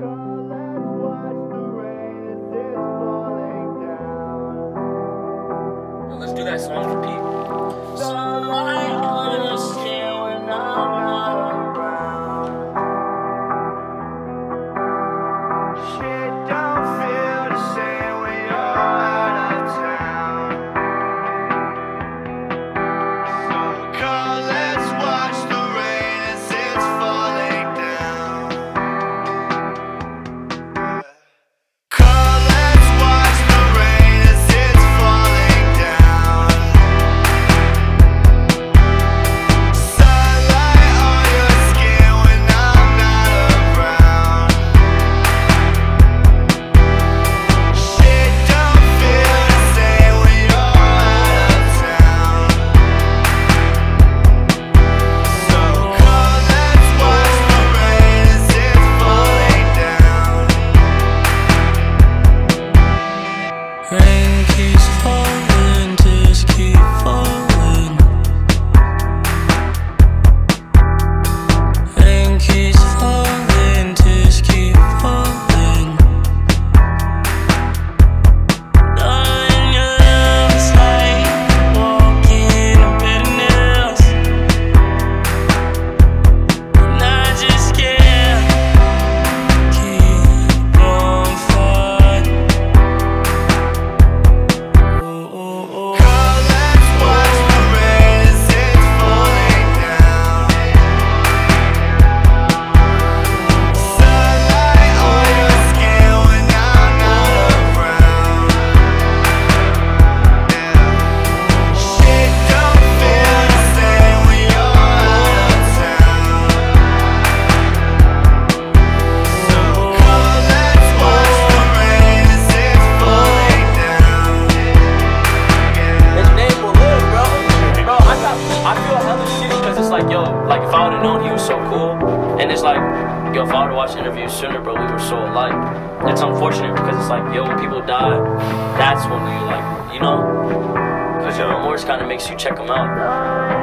Let's do that song for Pete. Sunlight on your skin when I'm not around. Shit don't feel the same when you're out of town. So come, let's watch the rain as it's falling down. Come, let's watch the rain as it's falling down. Sunlight on your skin when I'm not around. Shit don't feel the same when you're out of town. So come, let's watch the rain as it's falling down. Rain keeps falling, just keep falling. Rain keeps falling, just keep falling. Darling, your love's like walking on bitterness, and I just can't keep on fighting. Come, let's watch the rain as it's falling down. Sunlight on your skin when I'm not around. Shit don't feel the same when you're out of town. So come, let's watch the rain as it's falling down. His name will live, bro. Bro, I feel hella shitty because it's like, yo, like if I would've known he was so cool, and it's like, yo, if I would've watched the interview sooner, bro, we were so alike. It's unfortunate because it's like, yo, when people die, that's when you like, you know, because your remorse kind of makes you check them out.